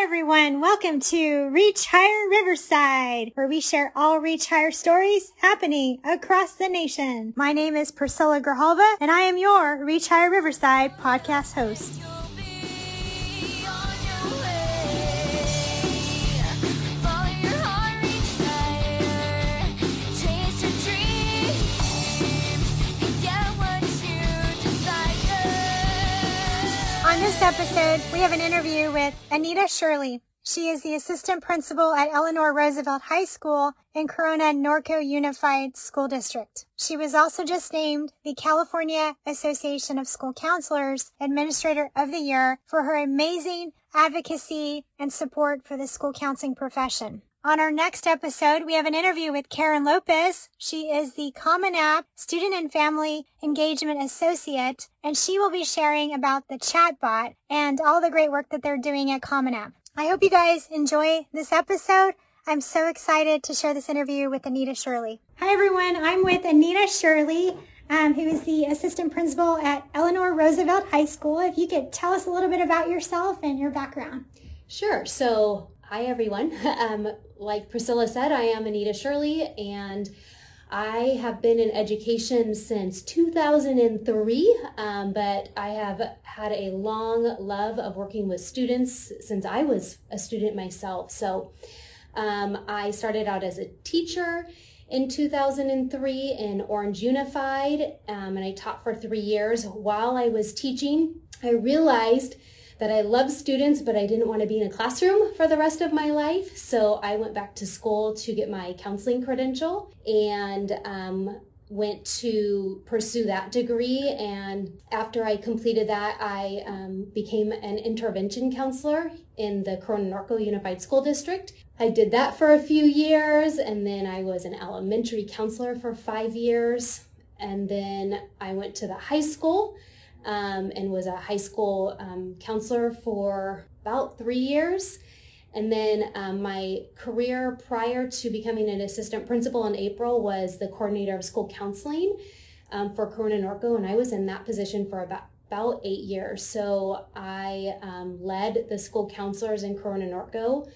everyone. Welcome to Reach Higher Riverside, where we share all Reach Higher stories happening across the nation. My name is Priscilla Grijalva, and I am your Reach Higher Riverside podcast host. On this episode, we have an interview with Anita Shirley. She is the assistant principal at Eleanor Roosevelt High School in Corona Norco Unified School District. She was also just named the California Association of School Counselors Administrator of the Year for her amazing advocacy and support for the school counseling profession. On our next episode, we have an interview with Karen Lopez. She is the Common App Student and Family Engagement Associate, and she will be sharing about the chatbot and all the great work that they're doing at Common App. I hope you guys enjoy this episode. I'm so excited to share this interview with Anita Shirley. Hi, everyone. I'm with Anita Shirley, who is the assistant principal at Eleanor Roosevelt High School. If you could tell us a little bit about yourself and your background. Sure. So, hi, everyone. Like Priscilla said, I am Anita Shirley, and I have been in education since 2003, but I have had a long love of working with students since I was a student myself. So I started out as a teacher in 2003 in Orange Unified, and I taught for 3 years. While I was teaching, I realized that I love students, but I didn't want to be in a classroom for the rest of my life. So I went back to school to get my counseling credential and went to pursue that degree. And after I completed that, I became an intervention counselor in the Corona Norco Unified School District. I did that for a few years, and then I was an elementary counselor for 5 years. And then I went to the high school and was a high school counselor for about 3 years. And then my career prior to becoming an assistant principal in April was the coordinator of school counseling for Corona Norco, and I was in that position for about 8 years. So I led the school counselors in Corona Norco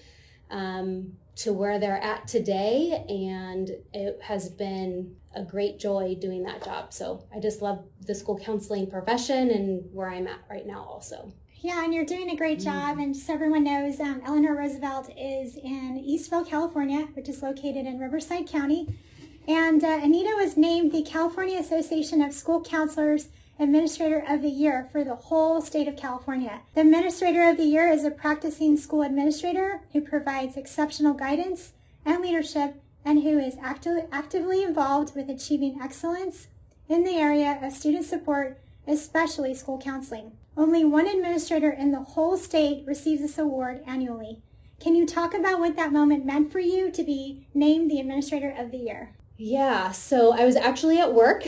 to where they're at today, and it has been a great joy doing that job. So I just love the school counseling profession and where I'm at right now also. Yeah, and you're doing a great job. And just so everyone knows, Eleanor Roosevelt is in Eastville, California, which is located in Riverside County. And Anita was named the California Association of School Counselors Administrator of the Year for the whole state of California. The Administrator of the Year is a practicing school administrator who provides exceptional guidance and leadership and who is actively involved with achieving excellence in the area of student support, especially school counseling. Only one administrator in the whole state receives this award annually. Can you talk about what that moment meant for you to be named the Administrator of the Year? Yeah, so I was actually at work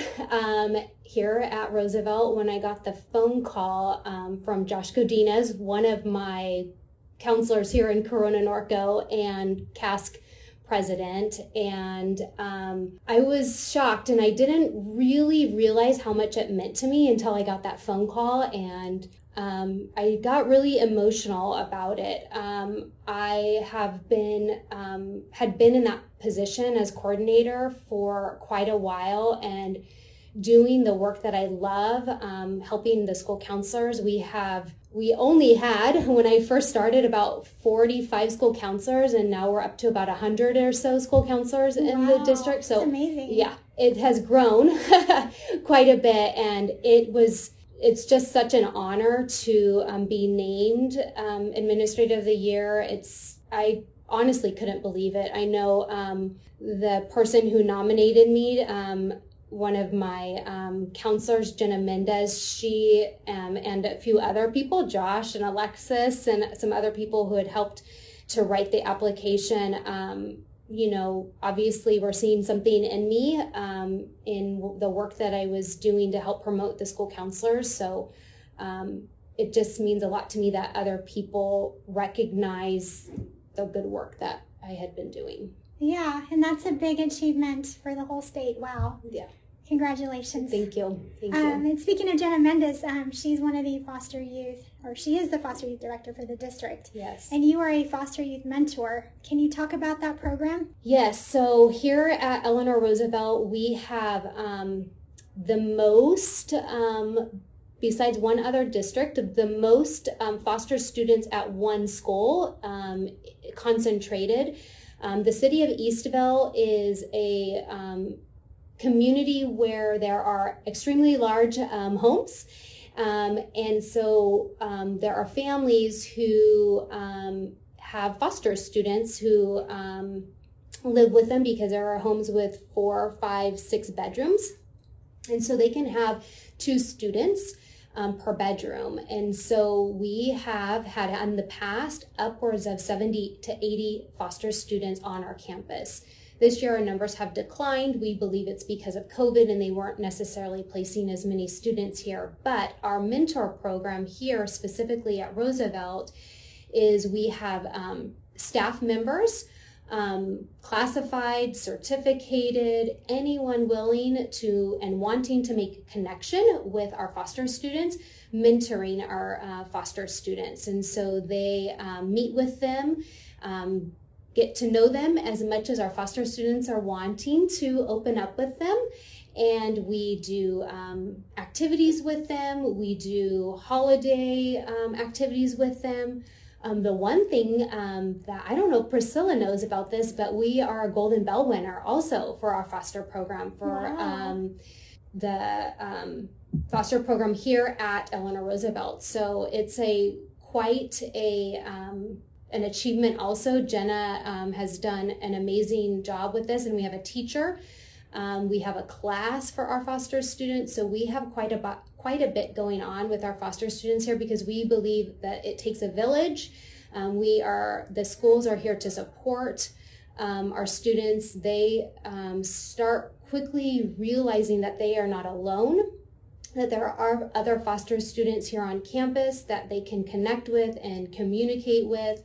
here at Roosevelt when I got the phone call from Josh Godinez, one of my counselors here in Corona Norco and CASC president, and I was shocked, and I didn't really realize how much it meant to me until I got that phone call, and I got really emotional about it. I have been had been in that position as coordinator for quite a while, and doing the work that I love, helping the school counselors. We only had, when I first started, about 45 school counselors, and now we're up to about 100 or so school counselors in the district. So that's amazing. Yeah, it has grown quite a bit, and it's just such an honor to be named Administrator of the Year. I honestly couldn't believe it. I know the person who nominated me, one of my counselors, Jenna Mendez, she and a few other people, Josh and Alexis and some other people who had helped to write the application, obviously we're seeing something in me in the work that I was doing to help promote the school counselors. So it just means a lot to me that other people recognize the good work that I had been doing. Yeah, and that's a big achievement for the whole state. Wow. Yeah. Congratulations. Thank you. And speaking of Jenna Mendez, she's one of the foster youth or she is the foster youth director for the district. Yes. And you are a foster youth mentor. Can you talk about that program? Yes. So here at Eleanor Roosevelt, we have the most, besides one other district, the most foster students at one school concentrated. The city of Eastville is a community where there are extremely large homes. And so there are families who have foster students who live with them because there are homes with 4, 5, 6 bedrooms. And so they can have 2 students per bedroom. And so we have had in the past upwards of 70 to 80 foster students on our campus. This year, our numbers have declined. We believe it's because of COVID and they weren't necessarily placing as many students here. But our mentor program here, specifically at Roosevelt, is we have staff members, classified, certificated, anyone willing to and wanting to make a connection with our foster students, mentoring our foster students. And so they meet with them, get to know them as much as our foster students are wanting to open up with them. And we do activities with them. We do holiday activities with them. The one thing that I don't know if Priscilla knows about this, but we are a Golden Bell winner also for our foster program for the foster program here at Eleanor Roosevelt. So it's quite an achievement also. Jenna has done an amazing job with this, and we have a teacher. We have a class for our foster students. So we have quite a bit going on with our foster students here because we believe that it takes a village. The schools are here to support our students. They start quickly realizing that they are not alone, that there are other foster students here on campus that they can connect with and communicate with,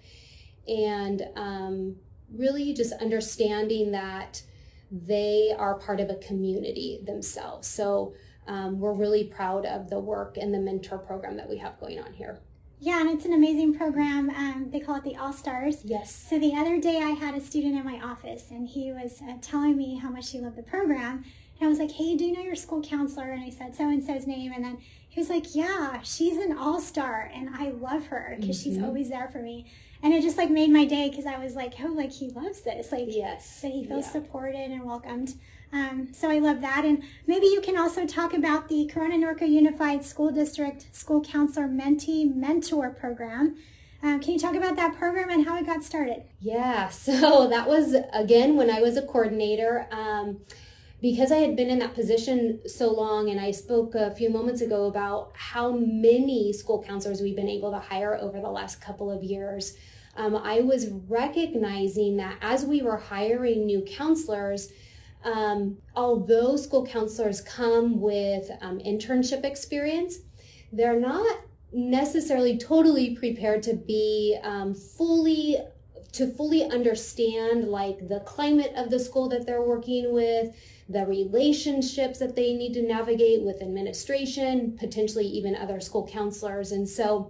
and really just understanding that they are part of a community themselves. So we're really proud of the work and the mentor program that we have going on here. Yeah, and it's an amazing program. They call it the All-Stars. Yes. So the other day I had a student in my office, and he was telling me how much he loved the program. And I was like, hey, do you know your school counselor? And I said so-and-so's name. And then he was like, yeah, she's an all-star, and I love her because she's always there for me. And it just made my day because I was like, oh, he loves this. Yes. That he feels supported and welcomed. So I love that. And maybe you can also talk about the Corona Norco Unified School District School Counselor Mentee Mentor Program. Can you talk about that program and how it got started? Yeah, so that was, again, when I was a coordinator. Because I had been in that position so long, and I spoke a few moments ago about how many school counselors we've been able to hire over the last couple of years, I was recognizing that as we were hiring new counselors, although school counselors come with internship experience, they're not necessarily totally prepared to be fully understand the climate of the school that they're working with, the relationships that they need to navigate with administration, potentially even other school counselors. And so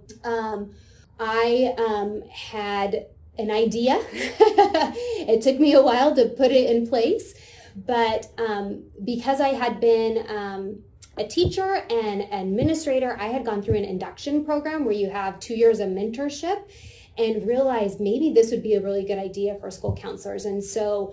I had an idea. It took me a while to put it in place, but because I had been a teacher and administrator, I had gone through an induction program where you have 2 years of mentorship, and realized maybe this would be a really good idea for school counselors. And so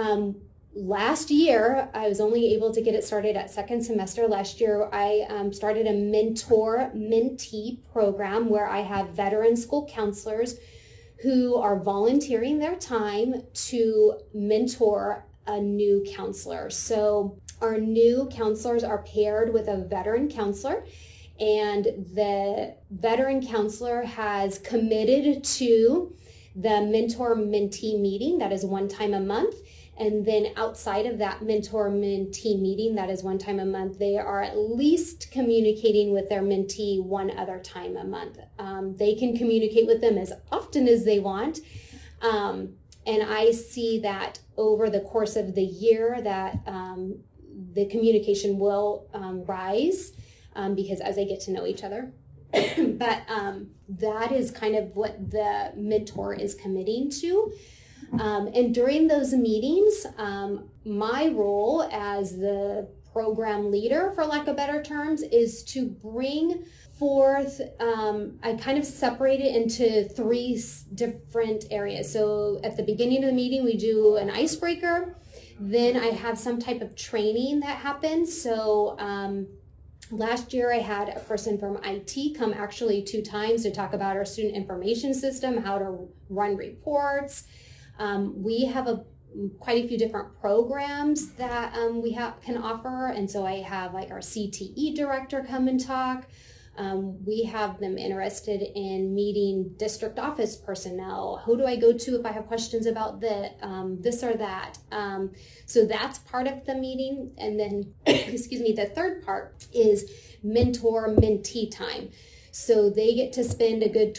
last year, I was only able to get it started at second semester. Last year, I started a mentor-mentee program where I have veteran school counselors who are volunteering their time to mentor a new counselor. So our new counselors are paired with a veteran counselor, and the veteran counselor has committed to the mentor-mentee meeting that is one time a month. And then outside of that mentor-mentee meeting that is one time a month, they are at least communicating with their mentee one other time a month. They can communicate with them as often as they want. And I see that over the course of the year that the communication will rise because as they get to know each other. But that is kind of what the mentor is committing to. And during those meetings, my role as the program leader, for lack of better terms, is to bring forth, I kind of separate it into three different areas. So at the beginning of the meeting, we do an icebreaker. Then I have some type of training that happens. So last year I had a person from IT come actually 2 times to talk about our student information system, how to run reports. We have quite a few different programs that we can offer. And so I have like our CTE director come and talk. We have them interested in meeting district office personnel. Who do I go to if I have questions about this or that? So that's part of the meeting. And then, excuse me, the third part is mentor-mentee time. So they get to spend a good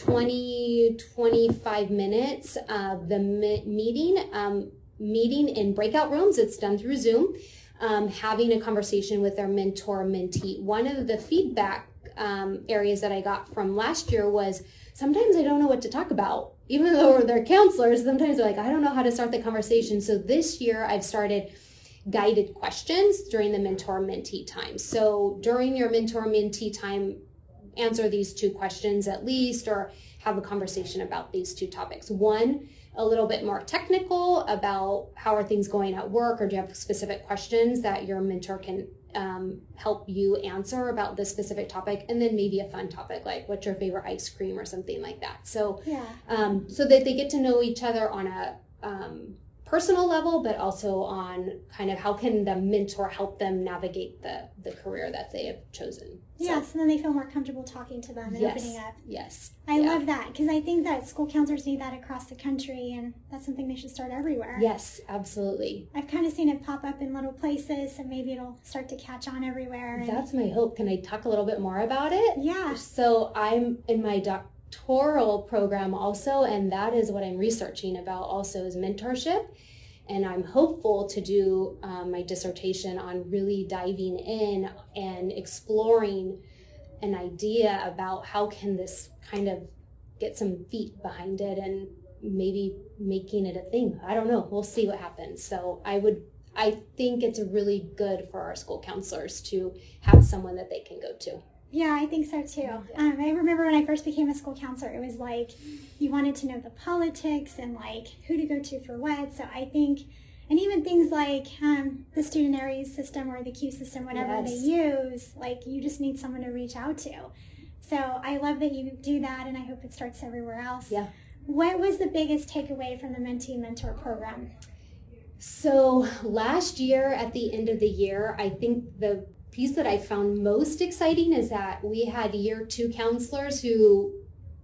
20-25 minutes of the meeting in breakout rooms. It's done through Zoom, having a conversation with their mentor-mentee. One of the feedback areas that I got from last year was sometimes I don't know what to talk about. Even though they're counselors, sometimes they're like, I don't know how to start the conversation. So this year I've started guided questions during the mentor-mentee time. So during your mentor-mentee time, answer these 2 questions at least, or have a conversation about these 2 topics. One, a little bit more technical about how are things going at work, or do you have specific questions that your mentor can help you answer about this specific topic, and then maybe a fun topic like what's your favorite ice cream or something like that. So so that they get to know each other on a personal level, but also on kind of how can the mentor help them navigate the career that they have chosen. So then they feel more comfortable talking to them and opening up. Yes. I love that, because I think that school counselors need that across the country, and that's something they should start everywhere. Yes, absolutely. I've kind of seen it pop up in little places, so maybe it'll start to catch on everywhere. That's my hope. Can I talk a little bit more about it? Yeah. So I'm in my doctoral program also, and that is what I'm researching about also is mentorship. And I'm hopeful to do my dissertation on really diving in and exploring an idea about how can this kind of get some feet behind it and maybe making it a thing. I don't know. We'll see what happens. So I think it's really good for our school counselors to have someone that they can go to. Yeah, I think so too. I remember when I first became a school counselor, it was like you wanted to know the politics and like who to go to for what. So I think, and even things like the student areas system or the Q system, whatever they use, like you just need someone to reach out to. So I love that you do that, and I hope it starts everywhere else. Yeah. What was the biggest takeaway from the Mentee Mentor program? So last year, at the end of the year, I think the piece that I found most exciting is that we had year 2 counselors who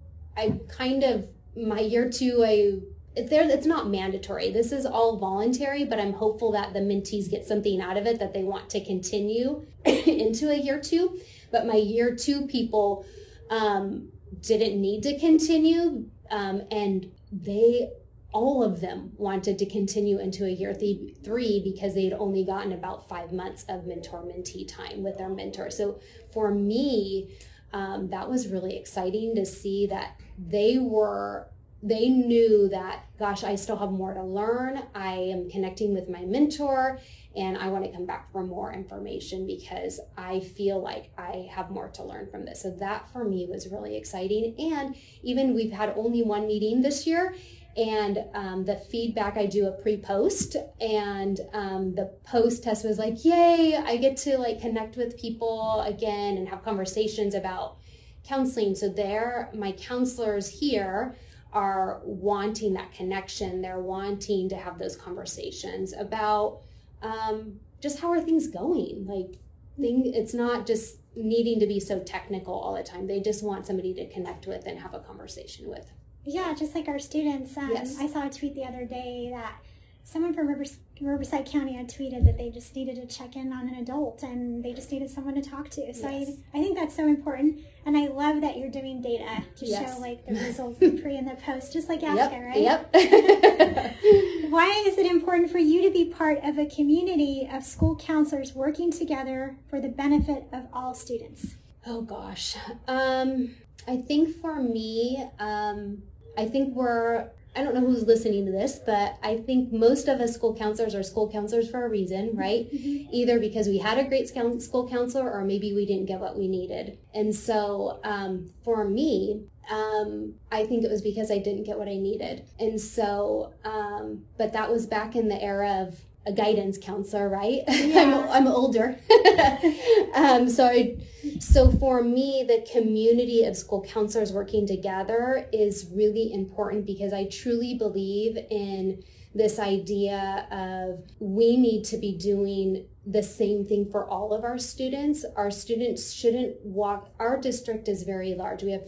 my year 2, it's not mandatory. This is all voluntary, but I'm hopeful that the mentees get something out of it that they want to continue into a year 2. But my year 2 people didn't need to continue, and all of them wanted to continue into a year 3 because they had only gotten about 5 months of mentor-mentee time with their mentor. So for me, that was really exciting to see that they knew that, gosh, I still have more to learn. I am connecting with my mentor, and I want to come back for more information because I feel like I have more to learn from this. So that for me was really exciting. And even we've had only 1 meeting this year, and the feedback, I do a pre-post, and the post test was like, yay, I get to like connect with people again and have conversations about counseling. So my counselors here are wanting that connection. They're wanting to have those conversations about just how are things going. It's not just needing to be so technical all the time. They just want somebody to connect with and have a conversation with. Yeah, just like our students. I saw a tweet the other day that someone from Riverside County had tweeted that they just needed to check in on an adult and they just needed someone to talk to. So I think that's so important. And I love that you're doing data to show like the results, the pre and the post, just like Ashka, right? Yep. Why is it important for you to be part of a community of school counselors working together for the benefit of all students? Oh gosh. I think for me, I don't know who's listening to this, but I think most of us school counselors are school counselors for a reason, right? Mm-hmm. Either because we had a great school counselor or maybe we didn't get what we needed. And so for me, I think it was because I didn't get what I needed. And so, but that was back in the era of a guidance counselor, right? Yeah. I'm older. So for me, the community of school counselors working together is really important because I truly believe in this idea of we need to be doing the same thing for all of our students. Our students shouldn't walk. Our district is very large. We have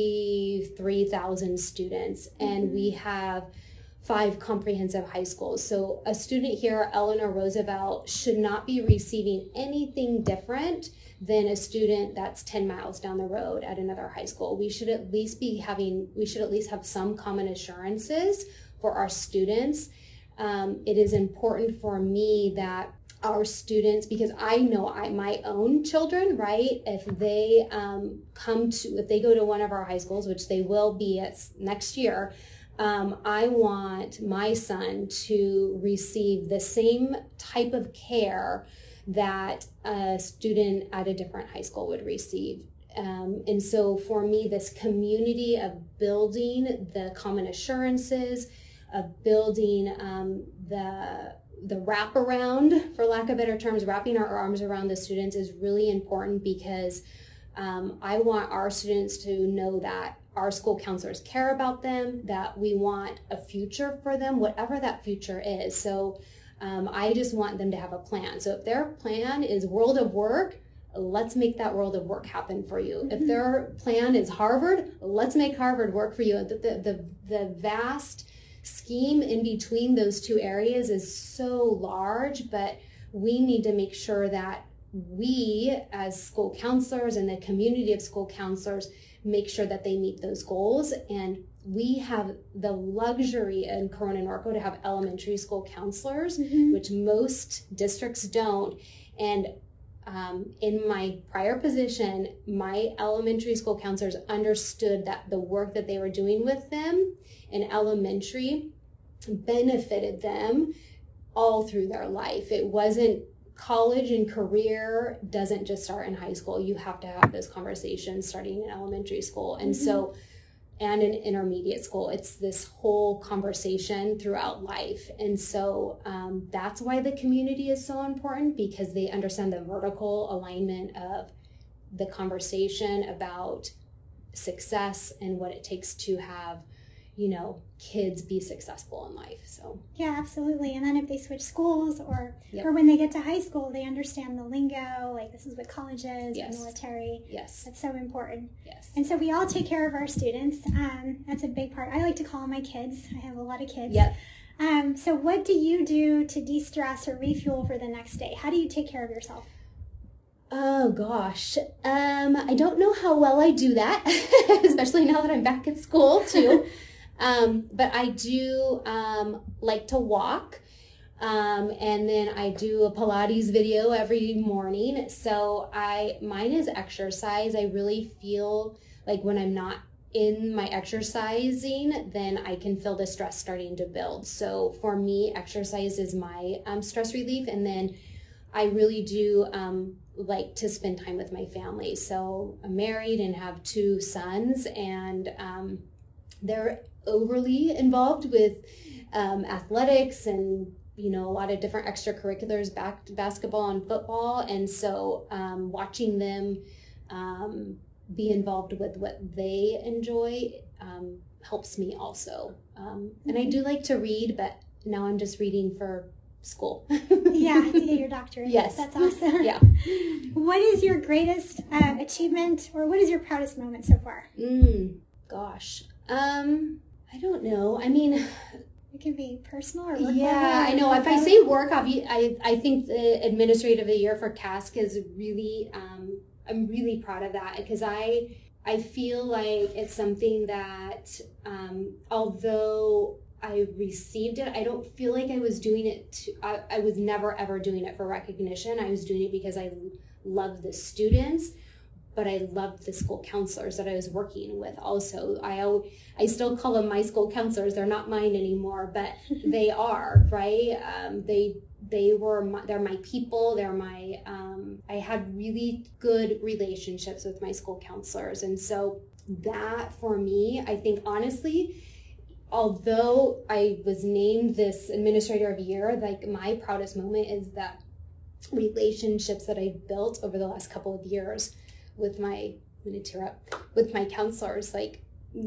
53,000 students, and we have 5 comprehensive high schools. So a student here at Eleanor Roosevelt should not be receiving anything different than a student that's 10 miles down the road at another high school. We should at least have some common assurances for our students. It is important for me that our students, because I know my own children, right? If they if they go to one of our high schools, which they will be next year, I want my son to receive the same type of care that a student at a different high school would receive. And so for me, this community of building the common assurances, of building the wraparound, for lack of better terms, wrapping our arms around the students is really important because I want our students to know that our school counselors care about them, that we want a future for them, whatever that future is. So I just want them to have a plan. So if their plan is World of Work, let's make that World of Work happen for you. Mm-hmm. If their plan is Harvard, let's make Harvard work for you. The vast scheme in between those two areas is so large, but we need to make sure that we as school counselors and the community of school counselors make sure that they meet those goals. And we have the luxury in Corona Norco to have elementary school counselors, mm-hmm. which most districts don't. And in my prior position, my elementary school counselors understood that the work that they were doing with them in elementary benefited them all through their life. It wasn't college and career doesn't just start in high school. You have to have those conversations starting in elementary school. And mm-hmm. so, and in intermediate school, it's this whole conversation throughout life. And so that's why the community is so important, because they understand the vertical alignment of the conversation about success and what it takes to have, kids be successful in life. So yeah, absolutely. And then if they switch schools or when they get to high school, they understand the lingo, like this is what college is, yes. military. Yes. That's so important. Yes. And so we all take care of our students. That's a big part. I like to call them my kids. I have a lot of kids. Yep. So what do you do to de-stress or refuel for the next day? How do you take care of yourself? Oh gosh. I don't know how well I do that, especially now that I'm back at school too. But I do like to walk, and then I do a Pilates video every morning. So mine is exercise. I really feel like when I'm not in my exercising, then I can feel the stress starting to build. So for me, exercise is my stress relief, and then I really do like to spend time with my family. So I'm married and have 2 sons, and they're overly involved with athletics and a lot of different extracurriculars, basketball and football. And so watching them be involved with what they enjoy helps me also. And I do like to read, but now I'm just reading for school. Yeah, to get your doctorate. Yes. That's awesome. Yeah. What is your greatest achievement, or what is your proudest moment so far? Gosh. I don't know. I mean, it can be personal or work. Yeah, I know. If I say work, I think the administrative of the year for CASC is really, I'm really proud of that, because I feel like it's something that, although I received it, I don't feel like I was doing it I was never ever doing it for recognition. I was doing it because I love the students. but I loved the school counselors that I was working with also. I still call them my school counselors. They're not mine anymore, but they are, right? They're my people. I had really good relationships with my school counselors. And so that for me, I think honestly, although I was named this Administrator of the Year, like my proudest moment is that relationships that I built over the last couple of years with my counselors, like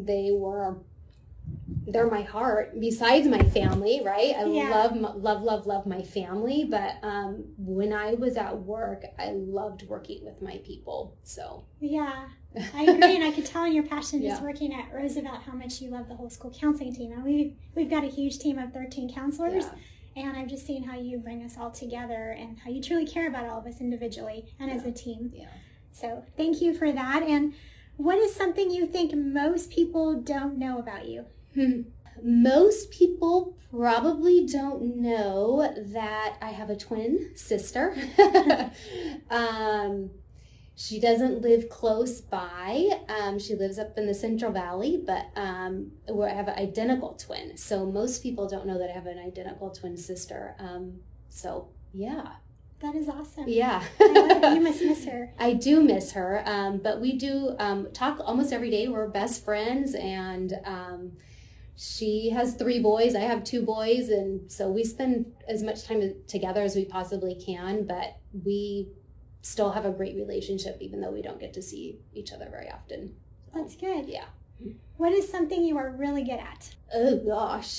they're my heart besides my family, right? I love my family, but when I was at work, I loved working with my people. So yeah, I agree, and I could tell in your passion just working at Roosevelt how much you love the whole school counseling team. And we've got a huge team of 13 counselors. And I've just seen how you bring us all together and how you truly care about all of us individually and as a team. Yeah. So thank you for that. And what is something you think most people don't know about you? Most people probably don't know that I have a twin sister. She doesn't live close by. She lives up in the Central Valley, but where I have an identical twin. So most people don't know that I have an identical twin sister. So yeah. That is awesome. Yeah. You must miss her. I do miss her, but we do talk almost every day. We're best friends, and she has 3 boys. I have 2 boys, and so we spend as much time together as we possibly can, but we still have a great relationship even though we don't get to see each other very often. So, that's good. Yeah. What is something you are really good at? Oh gosh.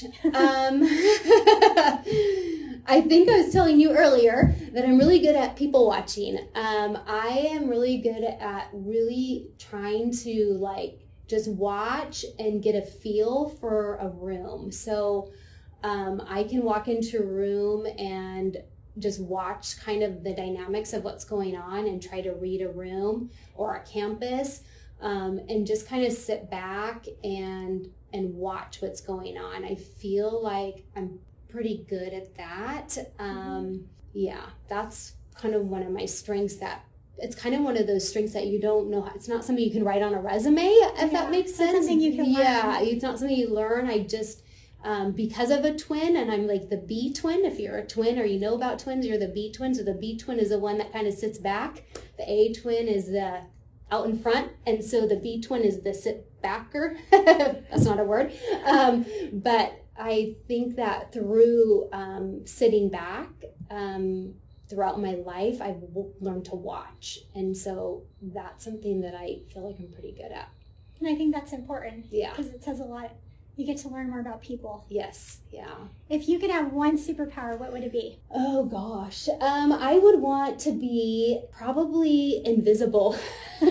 I think I was telling you earlier that I'm really good at people watching. I am really good at really trying to just watch and get a feel for a room. So I can walk into a room and just watch kind of the dynamics of what's going on and try to read a room or a campus, and just kind of sit back and watch what's going on. I feel like I'm pretty good at that. Yeah, that's kind of one of my strengths. It's kind of one of those strengths that you don't know. It's not something you can write on a resume, if that makes sense. It's something you can learn. Yeah, it's not something you learn. I just, because of a twin, and I'm like the B twin. If you're a twin or you know about twins, you're the B twin. So the B twin is the one that kind of sits back. The A twin is the out in front. And so the B twin is the sit backer. That's not a word. But I think that through sitting back, throughout my life, I've learned to watch. And so that's something that I feel like I'm pretty good at. And I think that's important. Yeah. Because it says a lot. You get to learn more about people. Yes. Yeah. If you could have one superpower, what would it be? Oh gosh. I would want to be probably invisible. So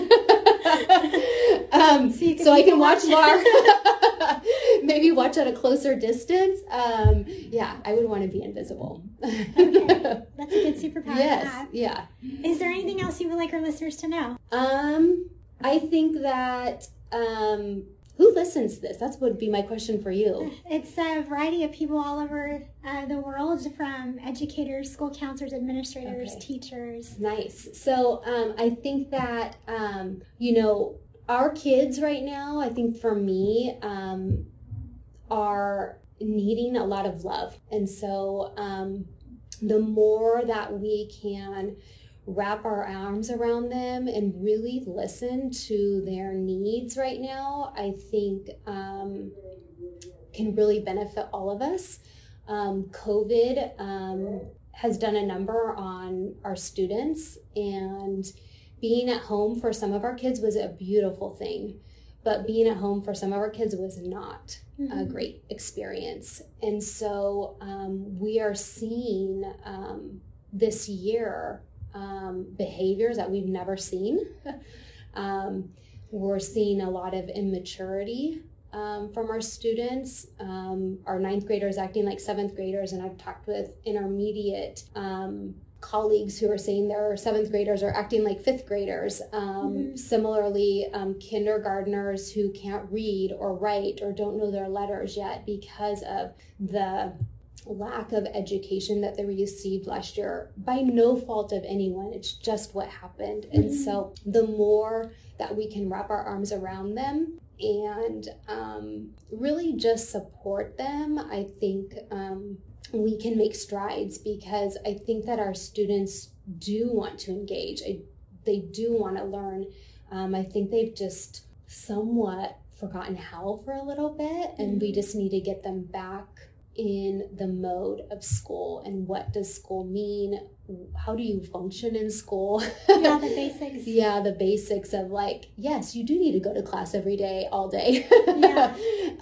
I can watch maybe watch at a closer distance. Yeah, I would want to be invisible. Okay. That's a good superpower to have. Yeah. Is there anything else you would like our listeners to know? I think that who listens to this? That would be my question for you. It's a variety of people all over the world, from educators, school counselors, administrators, teachers. Nice. So I think that, our kids right now, I think for me, are needing a lot of love. And so the more that we can wrap our arms around them and really listen to their needs right now, I think can really benefit all of us. COVID has done a number on our students, and being at home for some of our kids was a beautiful thing, but being at home for some of our kids was not a great experience. And so we are seeing this year behaviors that we've never seen. We're seeing a lot of immaturity from our students. Our 9th graders acting like 7th graders, and I've talked with intermediate colleagues who are saying their 7th graders are acting like 5th graders. Similarly, kindergartners who can't read or write or don't know their letters yet because of the lack of education that they received last year by no fault of anyone. It's just what happened. And so the more that we can wrap our arms around them and really just support them, I think we can make strides, because I think that our students do want to engage. They do want to learn. I think they've just somewhat forgotten how for a little bit, and we just need to get them back in the mode of school. And what does school mean? How do you function in school? Yeah, the basics. Yeah, the basics of like, yes, you do need to go to class every day, all day. Yeah.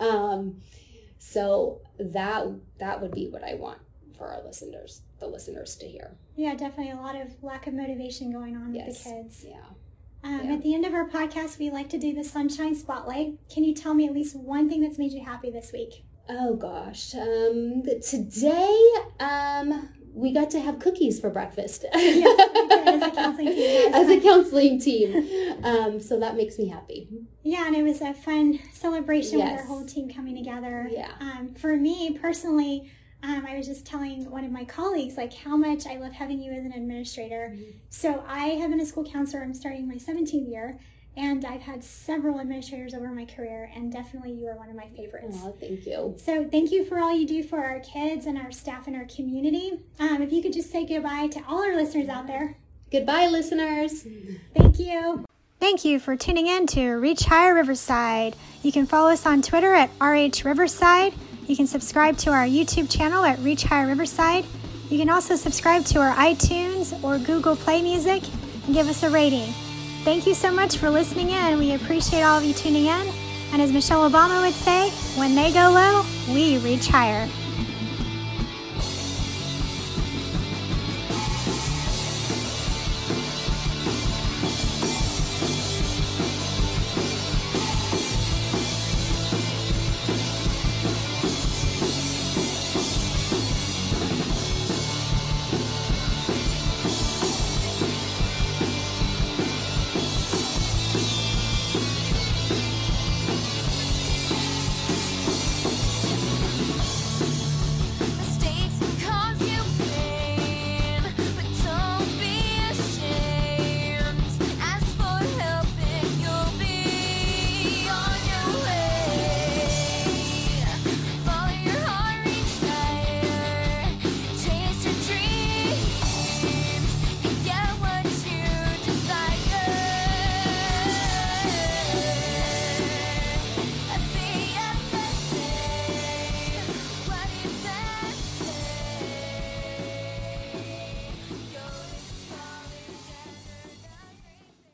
So that would be what I want for our listeners, the listeners to hear. Yeah, definitely a lot of lack of motivation going on with the kids. Yeah. At the end of our podcast, we like to do the Sunshine Spotlight. Can you tell me at least one thing that's made you happy this week? Oh gosh. Today, we got to have cookies for breakfast. Yes, we did, as a counseling team. As a counseling team. So that makes me happy. Yeah, and it was a fun celebration with Yes. our whole team coming together. Yeah. For me personally, I was just telling one of my colleagues like how much I love having you as an administrator. So I have been a school counselor. I'm starting my 17th year, and I've had several administrators over my career, and definitely you are one of my favorites. Oh, thank you. So thank you for all you do for our kids and our staff and our community. If you could just say goodbye to all our listeners out there. Goodbye, listeners. Thank you. Thank you for tuning in to Reach Higher Riverside. You can follow us on Twitter at RH Riverside. You can subscribe to our YouTube channel at Reach Higher Riverside. You can also subscribe to our iTunes or Google Play Music and give us a rating. Thank you so much for listening in. We appreciate all of you tuning in. And as Michelle Obama would say, when they go low, we reach higher.